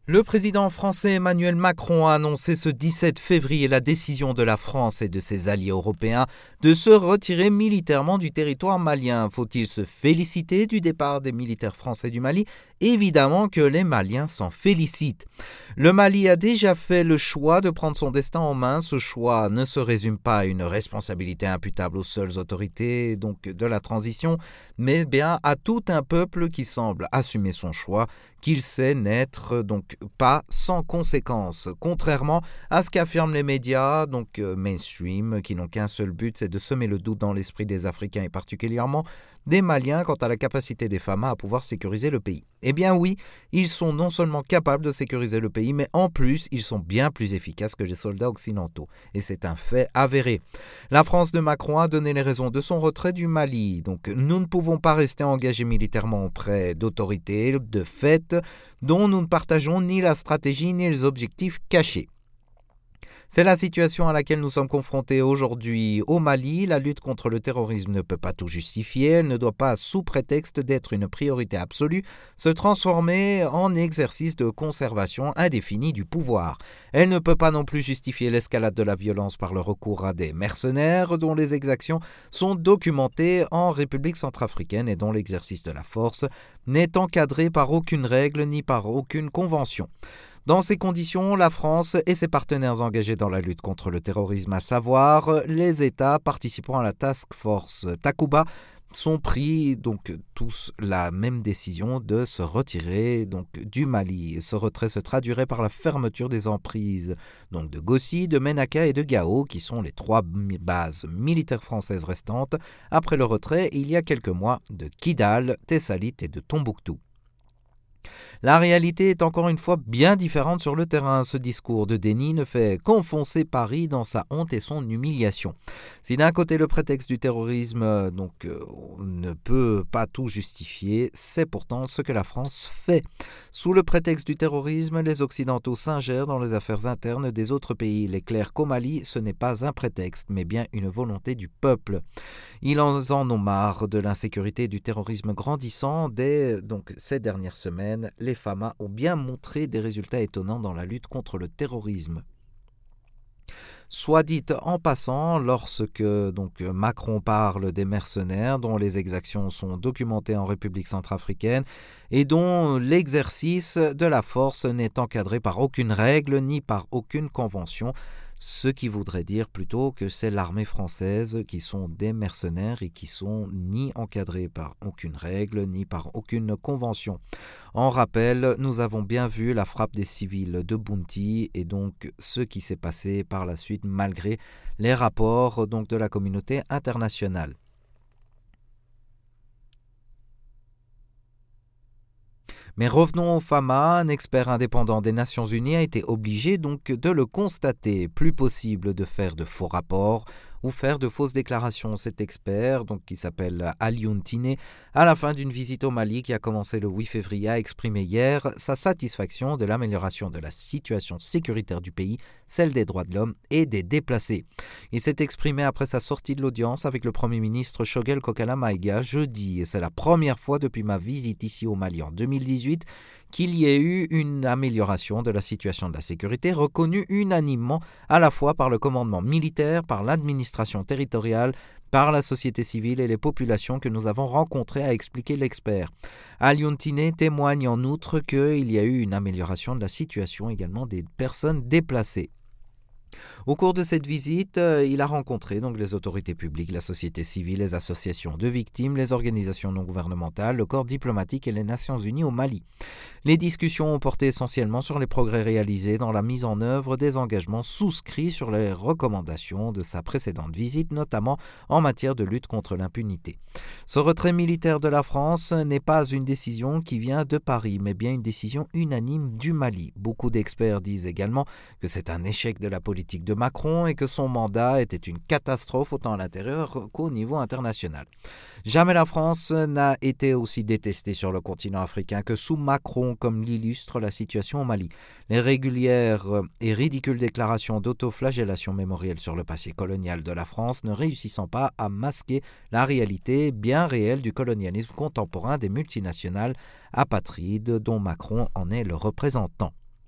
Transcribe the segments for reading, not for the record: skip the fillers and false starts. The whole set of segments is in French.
Le président français Emmanuel Macron a annoncé ce 17 février la décision de la France et de ses alliés européens de se retirer militairement du territoire malien. Faut-il se féliciter du départ des militaires français du Mali ? Évidemment que les Maliens s'en félicitent. Le Mali a déjà fait le choix de prendre son destin en main. Ce choix ne se résume pas à une responsabilité imputable aux seules autorités de la transition, mais bien à tout un peuple qui semble assumer son choix, qu'il sait n'être pas sans conséquences. Contrairement à ce qu'affirment les médias, mainstream, qui n'ont qu'un seul but, c'est de semer le doute dans l'esprit des Africains et particulièrement des Maliens quant à la capacité des FAMA à pouvoir sécuriser le pays. Eh bien oui, ils sont non seulement capables de sécuriser le pays, mais en plus, ils sont bien plus efficaces que les soldats occidentaux. Et c'est un fait avéré. La France de Macron a donné les raisons de son retrait du Mali. Nous ne pouvons pas rester engagés militairement auprès d'autorités, de fait, dont nous ne partageons ni la stratégie ni les objectifs cachés. C'est la situation à laquelle nous sommes confrontés aujourd'hui au Mali. La lutte contre le terrorisme ne peut pas tout justifier. Elle ne doit pas, sous prétexte d'être une priorité absolue, se transformer en exercice de conservation indéfinie du pouvoir. Elle ne peut pas non plus justifier l'escalade de la violence par le recours à des mercenaires dont les exactions sont documentées en République centrafricaine et dont l'exercice de la force n'est encadré par aucune règle ni par aucune convention. Dans ces conditions, la France et ses partenaires engagés dans la lutte contre le terrorisme, à savoir les États participant à la Task Force Takuba, sont pris tous la même décision de se retirer du Mali. Ce retrait se traduirait par la fermeture des emprises de Gossi, de Menaka et de Gao, qui sont les 3 bases militaires françaises restantes après le retrait il y a quelques mois de Kidal, Tessalit et de Tombouctou. La réalité est encore une fois bien différente sur le terrain. Ce discours de déni ne fait qu'enfoncer Paris dans sa honte et son humiliation. Si d'un côté le prétexte du terrorisme ne peut pas tout justifier, c'est pourtant ce que la France fait. Sous le prétexte du terrorisme, les Occidentaux s'ingèrent dans les affaires internes des autres pays. Il est clair qu'au Mali, ce n'est pas un prétexte, mais bien une volonté du peuple. Ils en ont marre de l'insécurité et du terrorisme grandissant. Dès ces dernières semaines, les FAMA ont bien montré des résultats étonnants dans la lutte contre le terrorisme. Soit dit en passant, lorsque Macron parle des mercenaires dont les exactions sont documentées en République centrafricaine et dont l'exercice de la force n'est encadré par aucune règle ni par aucune convention, ce qui voudrait dire plutôt que c'est l'armée française qui sont des mercenaires et qui sont ni encadrés par aucune règle ni par aucune convention. En rappel, nous avons bien vu la frappe des civils de Bounty et ce qui s'est passé par la suite malgré les rapports de la communauté internationale. Mais revenons au FAMA, un expert indépendant des Nations Unies a été obligé de le constater. Plus possible de faire de faux rapports ou faire de fausses déclarations. Cet expert, qui s'appelle Alioune Tine, à la fin d'une visite au Mali qui a commencé le 8 février, a exprimé hier sa satisfaction de l'amélioration de la situation sécuritaire du pays, celle des droits de l'homme et des déplacés. Il s'est exprimé après sa sortie de l'audience avec le Premier ministre Choguel Kokala Maïga jeudi. Et c'est la première fois depuis ma visite ici au Mali en 2018 qu'il y ait eu une amélioration de la situation de la sécurité reconnue unanimement à la fois par le commandement militaire, par l'administration territoriale, par la société civile et les populations que nous avons rencontrées, a expliqué l'expert. Alioune Tine témoigne en outre qu'il y a eu une amélioration de la situation également des personnes déplacées. Au cours de cette visite, il a rencontré les autorités publiques, la société civile, les associations de victimes, les organisations non gouvernementales, le corps diplomatique et les Nations Unies au Mali. Les discussions ont porté essentiellement sur les progrès réalisés dans la mise en œuvre des engagements souscrits sur les recommandations de sa précédente visite, notamment en matière de lutte contre l'impunité. Ce retrait militaire de la France n'est pas une décision qui vient de Paris, mais bien une décision unanime du Mali. Beaucoup d'experts disent également que c'est un échec de la politique de Macron et que son mandat était une catastrophe autant à l'intérieur qu'au niveau international. Jamais la France n'a été aussi détestée sur le continent africain que sous Macron, comme l'illustre la situation au Mali. Les régulières et ridicules déclarations d'autoflagellation mémorielle sur le passé colonial de la France ne réussissant pas à masquer la réalité bien réelle du colonialisme contemporain des multinationales apatrides dont Macron en est le représentant.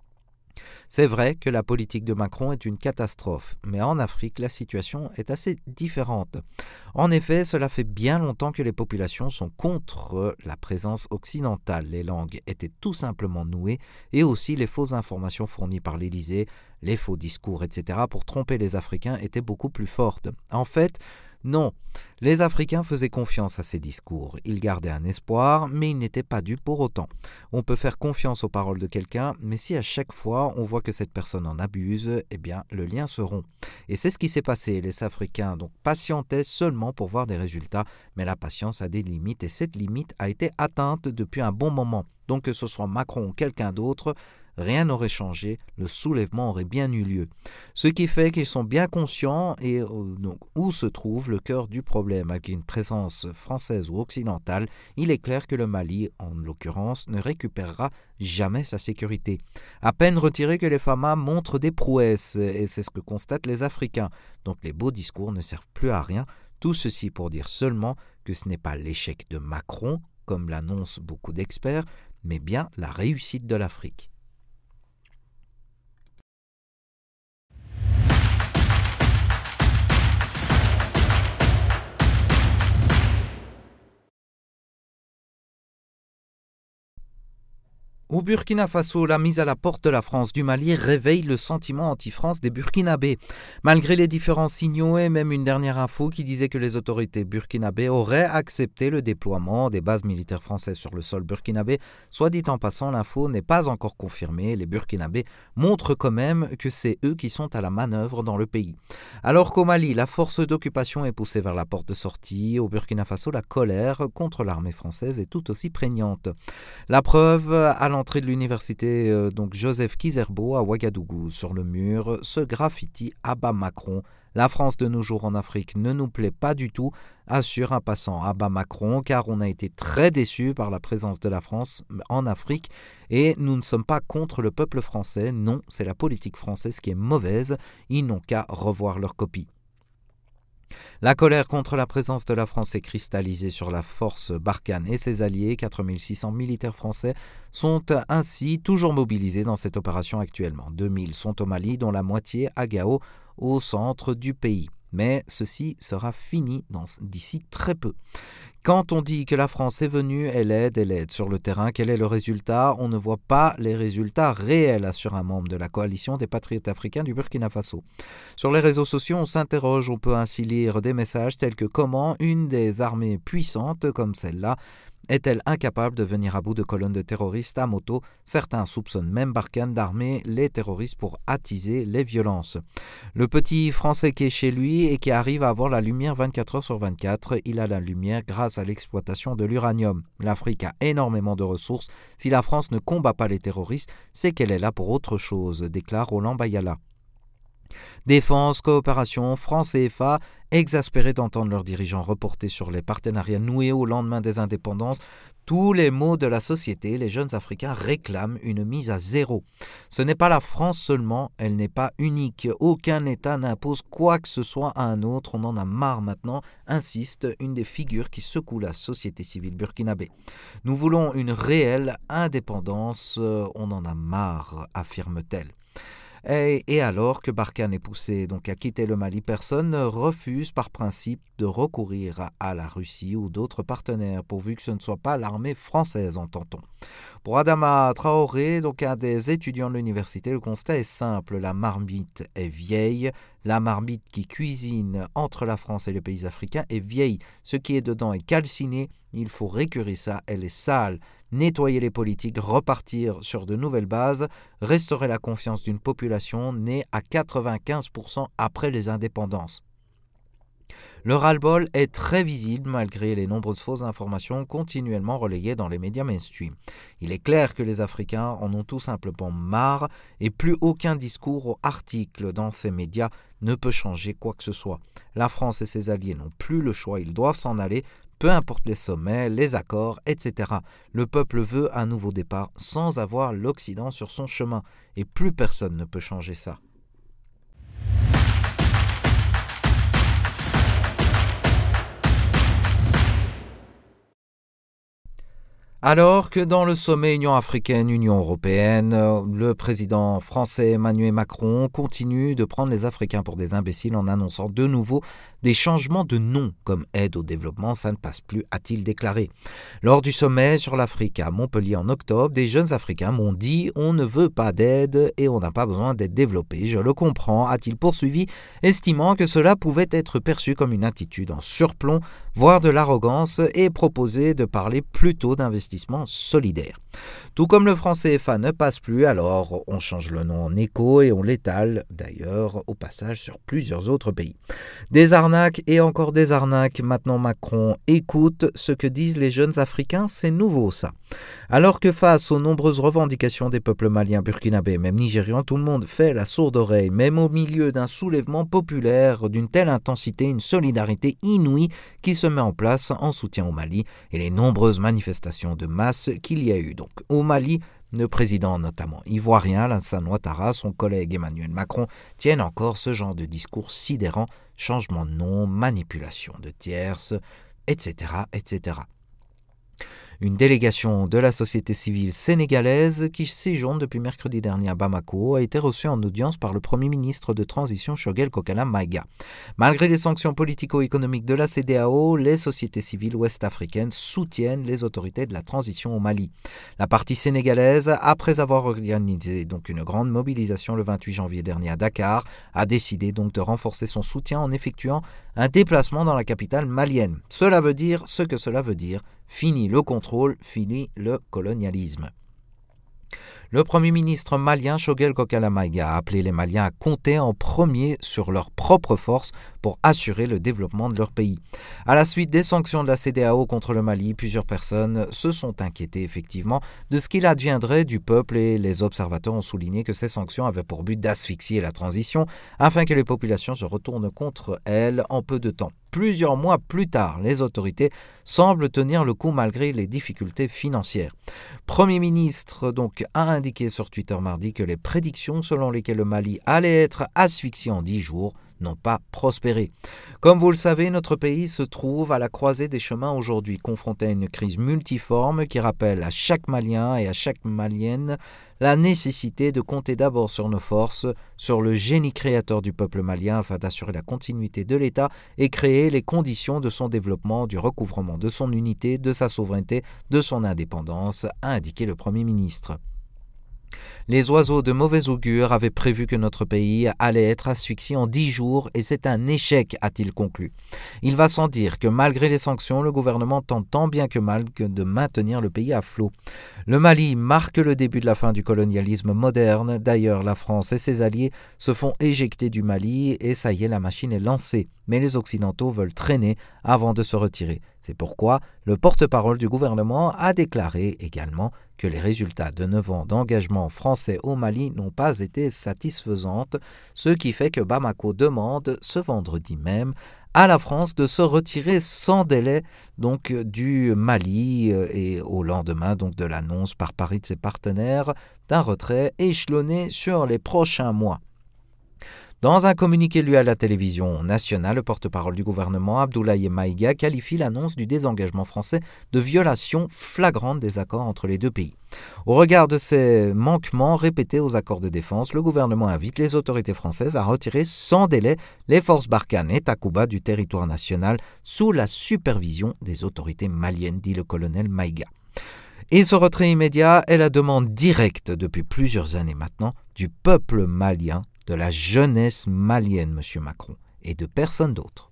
C'est vrai que la politique de Macron est une catastrophe, mais en Afrique, la situation est assez différente. En effet, cela fait bien longtemps que les populations sont contre la présence occidentale. Les langues étaient tout simplement nouées et aussi les fausses informations fournies par l'Élysée, les faux discours, etc. pour tromper les Africains étaient beaucoup plus fortes. En fait, non, les Africains faisaient confiance à ces discours. Ils gardaient un espoir, mais ils n'étaient pas dus pour autant. On peut faire confiance aux paroles de quelqu'un, mais si à chaque fois on voit que cette personne en abuse, eh bien le lien se rompt. Et c'est ce qui s'est passé. Les Africains donc patientaient seulement pour voir des résultats, mais la patience a des limites et cette limite a été atteinte depuis un bon moment. Donc que ce soit Macron ou quelqu'un d'autre, rien n'aurait changé, le soulèvement aurait bien eu lieu. Ce qui fait qu'ils sont bien conscients et donc, où se trouve le cœur du problème. Avec une présence française ou occidentale, il est clair que le Mali, en l'occurrence, ne récupérera jamais sa sécurité. À peine retiré que les FAMA montrent des prouesses, et c'est ce que constatent les Africains. Donc les beaux discours ne servent plus à rien. Tout ceci pour dire seulement que ce n'est pas l'échec de Macron, comme l'annoncent beaucoup d'experts, mais bien la réussite de l'Afrique. Au Burkina Faso, la mise à la porte de la France du Mali réveille le sentiment anti-France des Burkinabés. Malgré les différents signaux et même une dernière info qui disait que les autorités burkinabées auraient accepté le déploiement des bases militaires françaises sur le sol burkinabé, soit dit en passant, l'info n'est pas encore confirmée. Les Burkinabés montrent quand même que c'est eux qui sont à la manœuvre dans le pays. Alors qu'au Mali, la force d'occupation est poussée vers la porte de sortie, au Burkina Faso, la colère contre l'armée française est tout aussi prégnante. La preuve, à l'entrée de l'université donc Joseph Kizerbo à Ouagadougou, sur le mur, ce graffiti abat Macron. La France de nos jours en Afrique ne nous plaît pas du tout, assure un passant abat Macron, car on a été très déçus par la présence de la France en Afrique et nous ne sommes pas contre le peuple français, non, c'est la politique française qui est mauvaise, ils n'ont qu'à revoir leur copie. La colère contre la présence de la France s'est cristallisée sur la force Barkhane et ses alliés. 4600 militaires français sont ainsi toujours mobilisés dans cette opération actuellement. 2000 sont au Mali, dont la moitié à Gao, au centre du pays. Mais ceci sera fini d'ici très peu. Quand on dit que la France est venue, elle aide sur le terrain. Quel est le résultat ? On ne voit pas les résultats réels, assure un membre de la coalition des patriotes africains du Burkina Faso. Sur les réseaux sociaux, on s'interroge, on peut ainsi lire des messages tels que comment une des armées puissantes comme celle-là est-elle incapable de venir à bout de colonnes de terroristes à moto ? Certains soupçonnent même Barkhane d'armer les terroristes pour attiser les violences. Le petit Français qui est chez lui et qui arrive à avoir la lumière 24 heures sur 24, il a la lumière grâce à l'exploitation de l'uranium. L'Afrique a énormément de ressources. Si la France ne combat pas les terroristes, c'est qu'elle est là pour autre chose, déclare Roland Bayala. Défense, coopération, francs CFA, exaspérés d'entendre leurs dirigeants reporter sur les partenariats noués au lendemain des indépendances, tous les maux de la société, les jeunes Africains réclament une mise à zéro. Ce n'est pas la France seulement, elle n'est pas unique. Aucun État n'impose quoi que ce soit à un autre, on en a marre maintenant, insiste une des figures qui secoue la société civile burkinabé. Nous voulons une réelle indépendance, on en a marre, affirme-t-elle. Et alors que Barkhane est poussé donc à quitter le Mali, personne ne refuse par principe de recourir à la Russie ou d'autres partenaires, pourvu que ce ne soit pas l'armée française, entend-on. Pour Adama Traoré, donc un des étudiants de l'université, le constat est simple, la marmite est vieille, la marmite qui cuisine entre la France et les pays africains est vieille, ce qui est dedans est calciné, il faut récurer ça, elle est sale. Nettoyer les politiques, repartir sur de nouvelles bases, restaurer la confiance d'une population née à 95% après les indépendances. Le ras-le-bol est très visible malgré les nombreuses fausses informations continuellement relayées dans les médias mainstream. Il est clair que les Africains en ont tout simplement marre et plus aucun discours ou article dans ces médias ne peut changer quoi que ce soit. La France et ses alliés n'ont plus le choix, ils doivent s'en aller, peu importe les sommets, les accords, etc. Le peuple veut un nouveau départ sans avoir l'Occident sur son chemin et plus personne ne peut changer ça. Alors que dans le sommet Union africaine-Union européenne, le président français Emmanuel Macron continue de prendre les Africains pour des imbéciles en annonçant de nouveau des changements de nom comme aide au développement, ça ne passe plus, a-t-il déclaré. Lors du sommet sur l'Afrique à Montpellier en octobre, des jeunes Africains m'ont dit « on ne veut pas d'aide et on n'a pas besoin d'être développé, je le comprends », a-t-il poursuivi, estimant que cela pouvait être perçu comme une attitude en surplomb, voire de l'arrogance, et proposé de parler plutôt d'investissement solidaire. Tout comme le franc CFA ne passe plus, alors on change le nom en écho et on l'étale d'ailleurs au passage sur plusieurs autres pays. Des arnaques et encore des arnaques, maintenant Macron écoute ce que disent les jeunes Africains, c'est nouveau ça. Alors que face aux nombreuses revendications des peuples maliens, burkinabés et même nigérians, tout le monde fait la sourde oreille, même au milieu d'un soulèvement populaire d'une telle intensité, une solidarité inouïe qui se met en place en soutien au Mali et les nombreuses manifestations de masse qu'il y a eu. Donc au Mali, le président notamment ivoirien, Alassane Ouattara, son collègue Emmanuel Macron tiennent encore ce genre de discours sidérant, changement de nom, manipulation de tierces, etc., etc. Une délégation de la société civile sénégalaise qui séjourne depuis mercredi dernier à Bamako a été reçue en audience par le Premier ministre de transition Choguel Kokala Maïga. Malgré les sanctions politico-économiques de la CEDEAO, les sociétés civiles ouest-africaines soutiennent les autorités de la transition au Mali. La partie sénégalaise, après avoir organisé donc une grande mobilisation le 28 janvier dernier à Dakar, a décidé donc de renforcer son soutien en effectuant un déplacement dans la capitale malienne. Cela veut dire ce que cela veut dire. Fini le contrôle, fini le colonialisme. Le Premier ministre malien Choguel Kokala Maïga a appelé les Maliens à compter en premier sur leurs propres forces pour assurer le développement de leur pays. À la suite des sanctions de la CEDEAO contre le Mali, plusieurs personnes se sont inquiétées effectivement de ce qu'il adviendrait du peuple et les observateurs ont souligné que ces sanctions avaient pour but d'asphyxier la transition afin que les populations se retournent contre elles en peu de temps. Plusieurs mois plus tard, les autorités semblent tenir le coup malgré les difficultés financières. Premier ministre donc a indiqué sur Twitter mardi que les prédictions selon lesquelles le Mali allait être asphyxié en 10 jours n'ont pas prospéré. Comme vous le savez, notre pays se trouve à la croisée des chemins aujourd'hui, confronté à une crise multiforme qui rappelle à chaque Malien et à chaque Malienne la nécessité de compter d'abord sur nos forces, sur le génie créateur du peuple malien afin d'assurer la continuité de l'État et créer les conditions de son développement, du recouvrement de son unité, de sa souveraineté, de son indépendance, a indiqué le Premier ministre. Les oiseaux de mauvais augure avaient prévu que notre pays allait être asphyxié en 10 jours et c'est un échec, a-t-il conclu. Il va sans dire que malgré les sanctions, le gouvernement tente tant bien que mal de maintenir le pays à flot. Le Mali marque le début de la fin du colonialisme moderne. D'ailleurs, la France et ses alliés se font éjecter du Mali et ça y est, la machine est lancée. Mais les Occidentaux veulent traîner avant de se retirer. C'est pourquoi le porte-parole du gouvernement a déclaré également que les résultats de 9 ans d'engagement français au Mali n'ont pas été satisfaisants, ce qui fait que Bamako demande ce vendredi même à la France de se retirer sans délai donc du Mali et au lendemain donc de l'annonce par Paris de ses partenaires d'un retrait échelonné sur les prochains mois. Dans un communiqué lu à la télévision nationale, le porte-parole du gouvernement, Abdoulaye Maïga, qualifie l'annonce du désengagement français de violation flagrante des accords entre les deux pays. Au regard de ces manquements répétés aux accords de défense, le gouvernement invite les autorités françaises à retirer sans délai les forces Barkhane et Takuba du territoire national sous la supervision des autorités maliennes, dit le colonel Maïga. Et ce retrait immédiat est la demande directe depuis plusieurs années maintenant du peuple malien, de la jeunesse malienne, M. Macron, et de personne d'autre.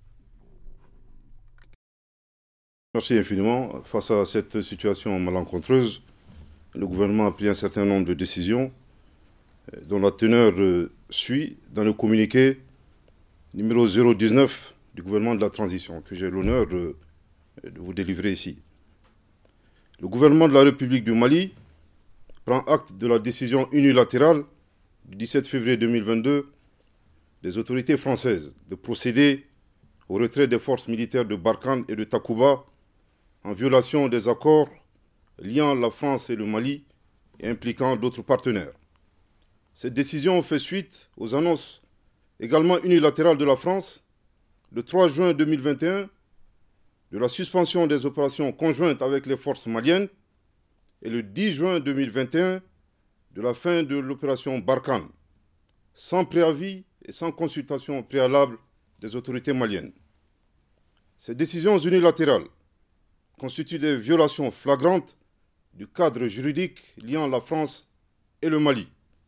Merci infiniment. Face à cette situation malencontreuse, le gouvernement a pris un certain nombre de décisions dont la teneur suit dans le communiqué numéro 019 du gouvernement de la transition, que j'ai l'honneur de vous délivrer ici. Le gouvernement de la République du Mali prend acte de la décision unilatérale du 17 février 2022 des autorités françaises de procéder au retrait des forces militaires de Barkhane et de Takuba en violation des accords liant la France et le Mali et impliquant d'autres partenaires. Cette décision fait suite aux annonces également unilatérales de la France le 3 juin 2021 de la suspension des opérations conjointes avec les forces maliennes et le 10 juin 2021 de la fin de l'opération Barkhane, sans préavis et sans consultation préalable des autorités maliennes. Ces décisions unilatérales constituent des violations flagrantes du cadre juridique liant la France et le Mali.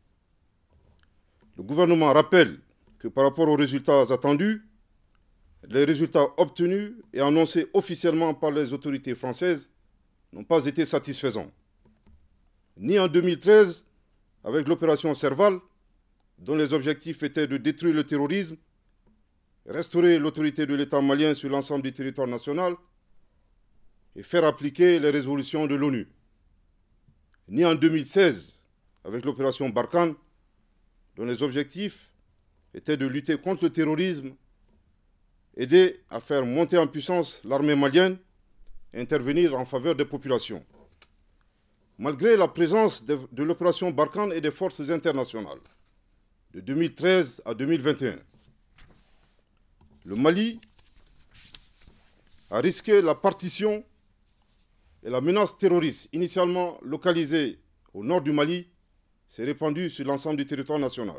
Le gouvernement rappelle que par rapport aux résultats attendus, les résultats obtenus et annoncés officiellement par les autorités françaises n'ont pas été satisfaisants. Ni en 2013, avec l'opération Serval, dont les objectifs étaient de détruire le terrorisme, restaurer l'autorité de l'État malien sur l'ensemble du territoire national et faire appliquer les résolutions de l'ONU. Ni en 2016, avec l'opération Barkhane, dont les objectifs étaient de lutter contre le terrorisme, aider à faire monter en puissance l'armée malienne et intervenir en faveur des populations. Malgré la présence de l'opération Barkhane et des forces internationales, de 2013 à 2021, le Mali a risqué la partition et la menace terroriste, initialement localisée au nord du Mali, s'est répandue sur l'ensemble du territoire national.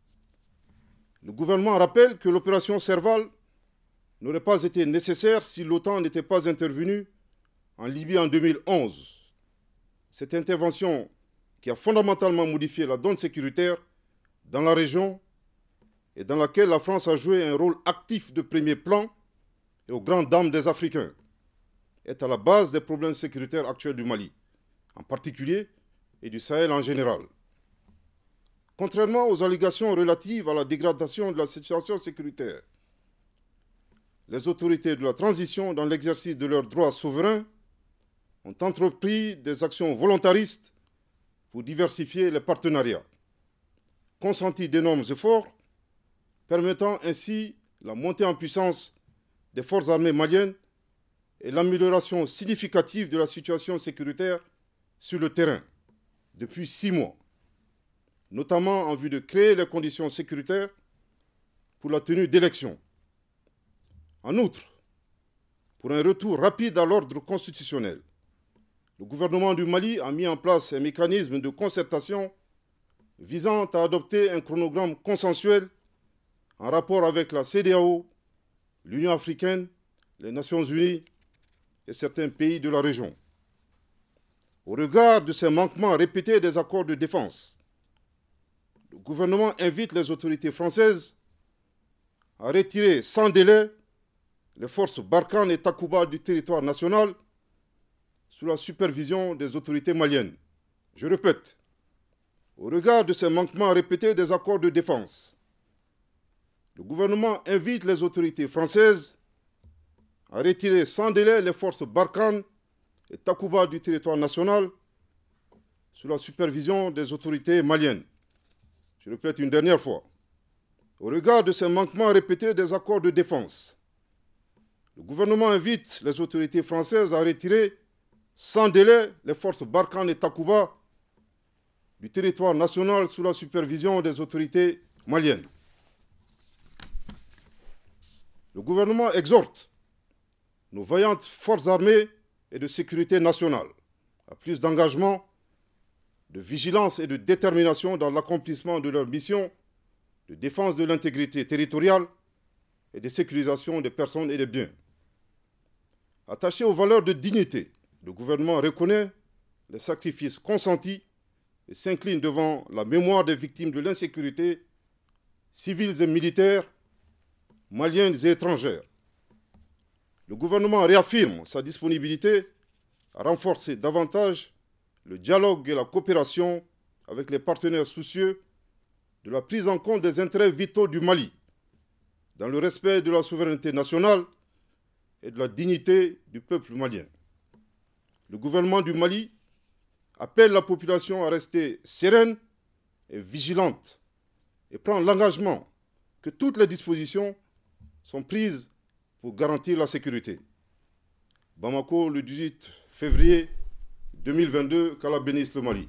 Le gouvernement rappelle que l'opération Serval n'aurait pas été nécessaire si l'OTAN n'était pas intervenue en Libye en 2011. Cette intervention qui a fondamentalement modifié la donne sécuritaire dans la région et dans laquelle la France a joué un rôle actif de premier plan et aux grandes dames des Africains, est à la base des problèmes sécuritaires actuels du Mali, en particulier, et du Sahel en général. Contrairement aux allégations relatives à la dégradation de la situation sécuritaire, les autorités de la transition, dans l'exercice de leurs droits souverains, ont entrepris des actions volontaristes pour diversifier les partenariats, consenti d'énormes efforts, permettant ainsi la montée en puissance des forces armées maliennes et l'amélioration significative de la situation sécuritaire sur le terrain depuis 6 mois, notamment en vue de créer les conditions sécuritaires pour la tenue d'élections. En outre, pour un retour rapide à l'ordre constitutionnel, le gouvernement du Mali a mis en place un mécanisme de concertation visant à adopter un chronogramme consensuel en rapport avec la CEDEAO, l'Union africaine, les Nations unies et certains pays de la région. Au regard de ces manquements répétés des accords de défense, le gouvernement invite les autorités françaises à retirer sans délai les forces Barkhane et Takuba du territoire national sous la supervision des autorités maliennes. Je répète, au regard de ces manquements répétés des accords de défense, le gouvernement invite les autorités françaises à retirer sans délai les forces Barkhane et Takuba du territoire national sous la supervision des autorités maliennes. Je répète une dernière fois. Au regard de ces manquements répétés des accords de défense, le gouvernement invite les autorités françaises à retirer sans délai les forces Barkhane et Takuba du territoire national sous la supervision des autorités maliennes. Le gouvernement exhorte nos vaillantes forces armées et de sécurité nationale à plus d'engagement, de vigilance et de détermination dans l'accomplissement de leur mission de défense de l'intégrité territoriale et de sécurisation des personnes et des biens. Attaché aux valeurs de dignité, le gouvernement reconnaît les sacrifices consentis et s'incline devant la mémoire des victimes de l'insécurité, civiles et militaires, maliennes et étrangères. Le gouvernement réaffirme sa disponibilité à renforcer davantage le dialogue et la coopération avec les partenaires soucieux de la prise en compte des intérêts vitaux du Mali, dans le respect de la souveraineté nationale et de la dignité du peuple malien. Le gouvernement du Mali appelle la population à rester sereine et vigilante et prend l'engagement que toutes les dispositions sont prises pour garantir la sécurité. Bamako, le 18 février 2022, qu'Allah bénisse le Mali.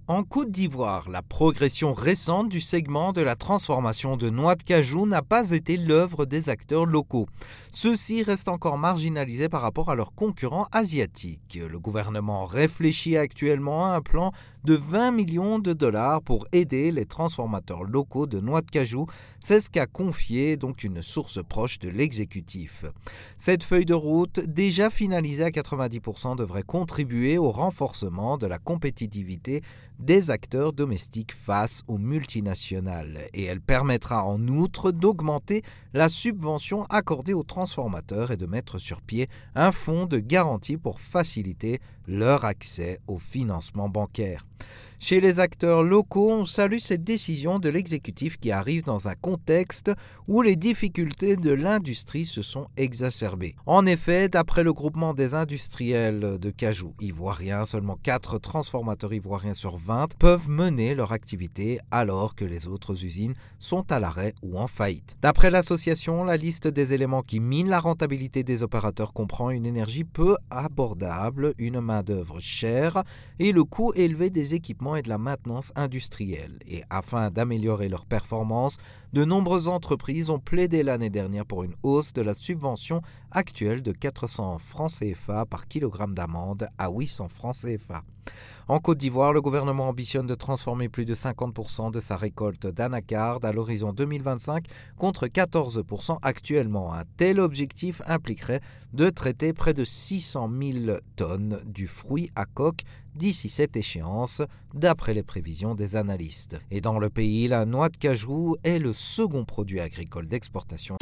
En Côte d'Ivoire, la progression récente du segment de la transformation de noix de cajou n'a pas été l'œuvre des acteurs locaux. Ceux-ci restent encore marginalisés par rapport à leurs concurrents asiatiques. Le gouvernement réfléchit actuellement à un plan de 20 millions de dollars pour aider les transformateurs locaux de noix de cajou. C'est ce qu'a confié donc une source proche de l'exécutif. Cette feuille de route, déjà finalisée à 90%, devrait contribuer au renforcement de la compétitivité des acteurs domestiques face aux multinationales et elle permettra en outre d'augmenter la subvention accordée aux transformateurs et de mettre sur pied un fonds de garantie pour faciliter leur accès au financement bancaire. Chez les acteurs locaux, on salue cette décision de l'exécutif qui arrive dans un contexte où les difficultés de l'industrie se sont exacerbées. En effet, d'après le groupement des industriels de cajou ivoiriens, seulement 4 transformateurs ivoiriens sur 20 peuvent mener leur activité alors que les autres usines sont à l'arrêt ou en faillite. D'après l'association, la liste des éléments qui minent la rentabilité des opérateurs comprend une énergie peu abordable, une main-d'œuvre chère et le coût élevé des équipements et de la maintenance industrielle. Et afin d'améliorer leur performance, de nombreuses entreprises ont plaidé l'année dernière pour une hausse de la subvention actuelle de 400 francs CFA par kilogramme d'amande à 800 francs CFA. En Côte d'Ivoire, le gouvernement ambitionne de transformer plus de 50% de sa récolte d'anacarde à l'horizon 2025 contre 14% actuellement. Un tel objectif impliquerait de traiter près de 600 000 tonnes du fruit à coque d'ici cette échéance, d'après les prévisions des analystes. Et dans le pays, la noix de cajou est le second produit agricole d'exportation.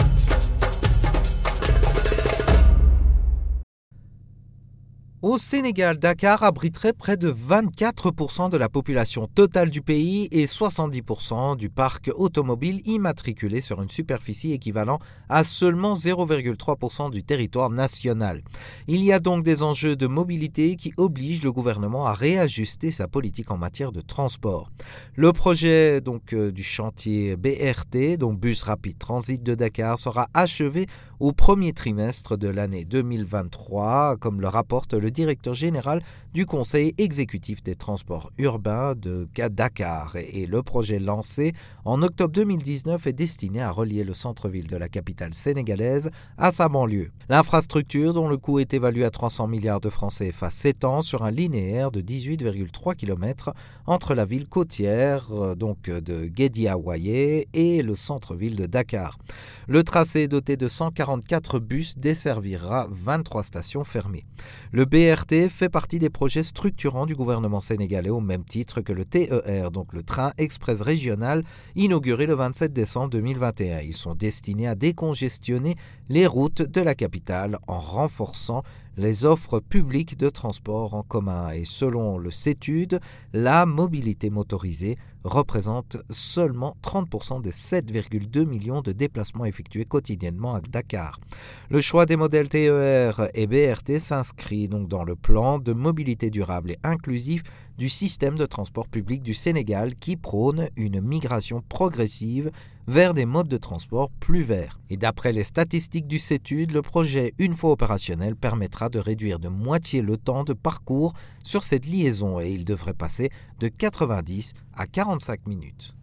Au Sénégal, Dakar abriterait près de 24% de la population totale du pays et 70% du parc automobile immatriculé sur une superficie équivalent à seulement 0,3% du territoire national. Il y a donc des enjeux de mobilité qui obligent le gouvernement à réajuster sa politique en matière de transport. Le projet du chantier BRT, donc Bus Rapide Transit de Dakar, sera achevé au premier trimestre de l'année 2023, comme le rapporte le directeur général du Conseil exécutif des transports urbains de Dakar. Et le projet lancé en octobre 2019 est destiné à relier le centre-ville de la capitale sénégalaise à sa banlieue. L'infrastructure, dont le coût est évalué à 300 milliards de francs CFA, s'étend sur un linéaire de 18,3 km entre la ville côtière de Guédiawaye et le centre-ville de Dakar. Le tracé doté de 144 bus desservira 23 stations fermées. Le BRT fait partie des projets structurants du gouvernement sénégalais au même titre que le TER, donc le train express régional, inauguré le 27 décembre 2021. Ils sont destinés à décongestionner les routes de la capitale en renforçant les offres publiques de transport en commun. Et selon le CETUD, la mobilité motorisée représente seulement 30% des 7,2 millions de déplacements effectués quotidiennement à Dakar. Le choix des modèles TER et BRT s'inscrit donc dans le plan de mobilité durable et inclusive du système de transport public du Sénégal qui prône une migration progressive vers des modes de transport plus verts. Et d'après les statistiques du CETUD, le projet, une fois opérationnel, permettra de réduire de moitié le temps de parcours sur cette liaison et il devrait passer de 90 à 45 minutes.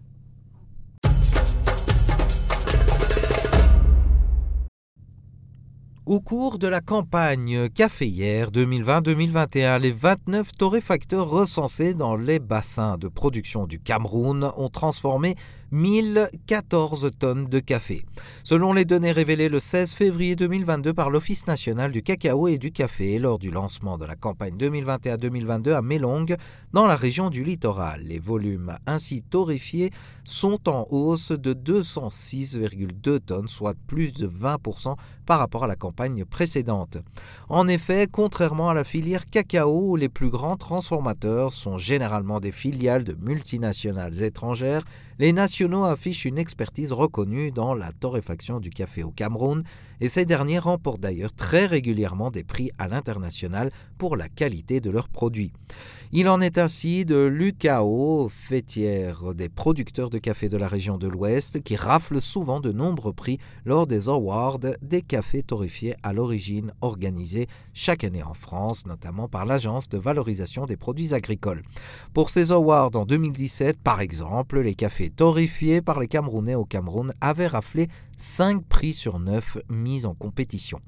Au cours de la campagne caféière 2020-2021, les 29 torréfacteurs recensés dans les bassins de production du Cameroun ont transformé 1014 tonnes de café. Selon les données révélées le 16 février 2022 par l'Office national du cacao et du café lors du lancement de la campagne 2021-2022 à Melong, dans la région du littoral. Les volumes ainsi torréfiés sont en hausse de 206,2 tonnes, soit plus de 20% par rapport à la campagne précédente. En effet, contrairement à la filière cacao, où les plus grands transformateurs sont généralement des filiales de multinationales étrangères, les nationaux affichent une expertise reconnue dans la torréfaction du café au Cameroun et ces derniers remportent d'ailleurs très régulièrement des prix à l'international pour la qualité de leurs produits. Il en est ainsi de l'UCAO, fêtière des producteurs de café de la région de l'Ouest, qui rafle souvent de nombreux prix lors des awards des cafés torréfiés à l'origine organisés chaque année en France, notamment par l'Agence de valorisation des produits agricoles. Pour ces awards en 2017, par exemple, les cafés torréfiés par les Camerounais au Cameroun avaient raflé 5 prix sur 9 mis en compétition.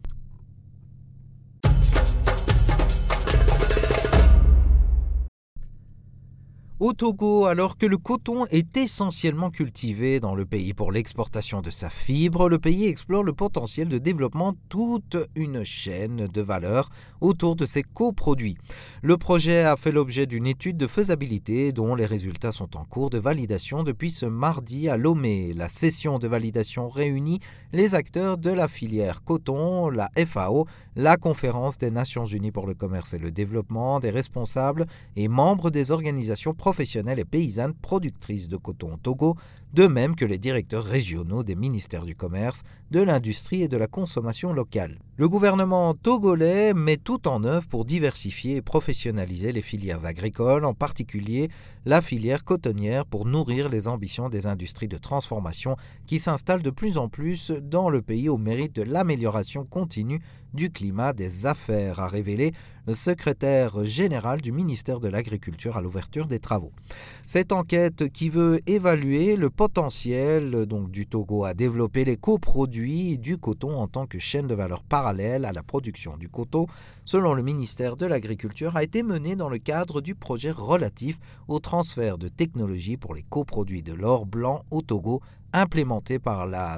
Au Togo, alors que le coton est essentiellement cultivé dans le pays pour l'exportation de sa fibre, le pays explore le potentiel de développement toute une chaîne de valeur autour de ses coproduits. Le projet a fait l'objet d'une étude de faisabilité dont les résultats sont en cours de validation depuis ce mardi à Lomé. La session de validation réunit les acteurs de la filière coton, la FAO, la Conférence des Nations Unies pour le commerce et le développement, des responsables et membres des organisations professionnelles et paysannes productrices de coton au Togo, de même que les directeurs régionaux des ministères du commerce, de l'industrie et de la consommation locale. Le gouvernement togolais met tout en œuvre pour diversifier et professionnaliser les filières agricoles, en particulier la filière cotonnière, pour nourrir les ambitions des industries de transformation qui s'installent de plus en plus dans le pays au mérite de l'amélioration continue du climat des affaires, a révélé le secrétaire général du ministère de l'Agriculture à l'ouverture des travaux. Cette enquête qui veut évaluer le potentiel du Togo à développer les coproduits du coton en tant que chaîne de valeur parallèle à la production du coton, selon le ministère de l'Agriculture, a été menée dans le cadre du projet relatif au transfert de technologies pour les coproduits de l'or blanc au Togo, implémenté par la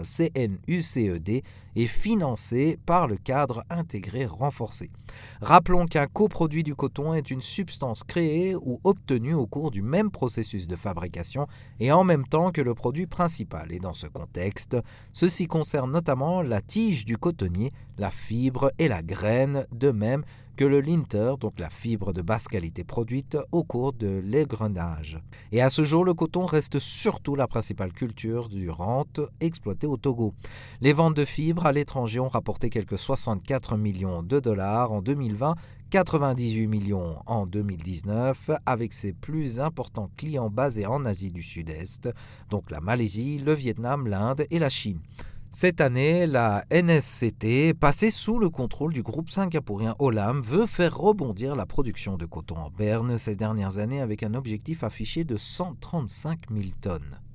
CNUCED et financé par le cadre intégré renforcé. Rappelons qu'un coproduit du coton est une substance créée ou obtenue au cours du même processus de fabrication et en même temps que le produit principal. Et dans ce contexte, ceci concerne notamment la tige du cotonnier, la fibre et la graine, de même que le linter, donc la fibre de basse qualité produite au cours de l'égrenage. Et à ce jour, le coton reste surtout la principale culture du rente exploitée au Togo. Les ventes de fibres à l'étranger ont rapporté quelques 64 millions de dollars en 2020, 98 millions en 2019, avec ses plus importants clients basés en Asie du Sud-Est, donc la Malaisie, le Vietnam, l'Inde et la Chine. Cette année, la NSCT, passée sous le contrôle du groupe singapourien Olam, veut faire rebondir la production de coton en berne ces dernières années avec un objectif affiché de 135 000 tonnes.